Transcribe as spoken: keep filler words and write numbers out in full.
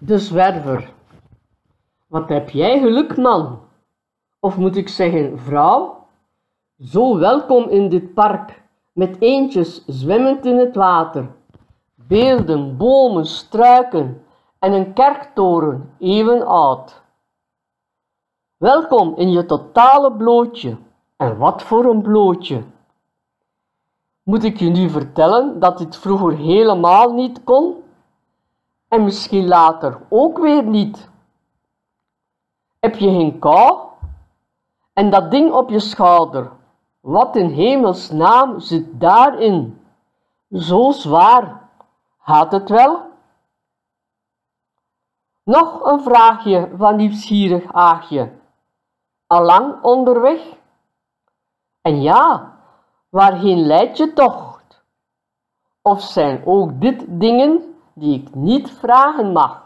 De zwerver. Wat heb jij geluk, man? Of moet ik zeggen, vrouw? Zo welkom in dit park, met eendjes zwemmend in het water. Beelden, bomen, struiken en een kerktoren, eeuwen oud. Welkom in je totale blootje. En wat voor een blootje. Moet ik je nu vertellen dat dit vroeger helemaal niet kon? En misschien later ook weer niet. Heb je geen kou? En dat ding op je schouder, wat in hemelsnaam zit daarin? Zo zwaar, gaat het wel? Nog een vraagje van nieuwsgierig Aagje. Allang onderweg? En ja, waarheen leidt je tocht? Of zijn ook dit dingen die ik niet vragen mag?